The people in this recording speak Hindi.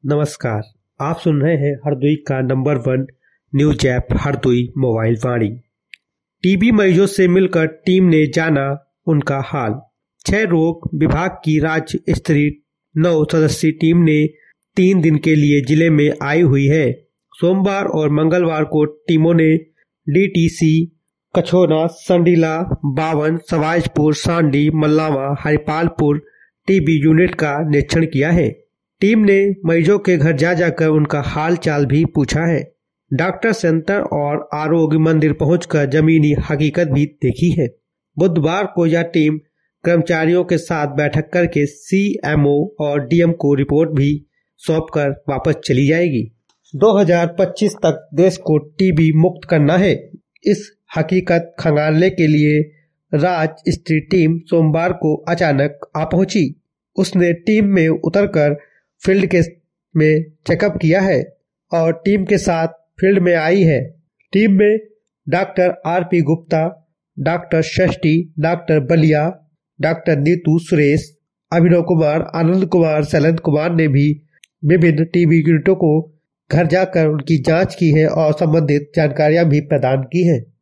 नमस्कार। आप सुन रहे हैं हरदोई का number 1 news app Hardoi mobile Vani. TB मरीजों से मिलकर टीम ने जाना उनका हाल। क्षय रोग विभाग की राज्य स्तरीय 9 सदस्यीय टीम ने 3 दिन के लिए जिले में आई हुई है। सोमवार और मंगलवार को टीमों ने DTC, Kachhona, Sandila, Bawan, Sawajpur, Sandi, Mallawa, Haripalpur TB unit का निरीक्षण किया है। टीम ने मरीजों के घर जा जाकर उनका हाल चाल भी पूछा है। डॉक्टर सेंटर और आरोग्य मंदिर पहुंचकर जमीनी हकीकत भी देखी है। बुधवार को यह टीम कर्मचारियों के साथ बैठक करके सीएमओ और डीएम को रिपोर्ट भी सौंपकर वापस चली जाएगी। 2025 तक देश को टीबी मुक्त करना है। इस हकीकत खंगालने के लिए राज्य स्तरीय टीम सोमवार को अचानक आ पहुंची। उसने टीम में उतरकर फील्ड में चेकअप किया है और टीम के साथ फील्ड में आई है। टीम में doctor RP Gupta, doctor Shashthi, doctor Baliya, doctor Neetu, Suresh, Abhinav Kumar, Anand Kumar, Shailendra Kumar ने भी विभिन्न टीबी यूनिटों को घर जाकर उनकी जांच की है और संबंधित जानकारियां भी प्रदान की हैं।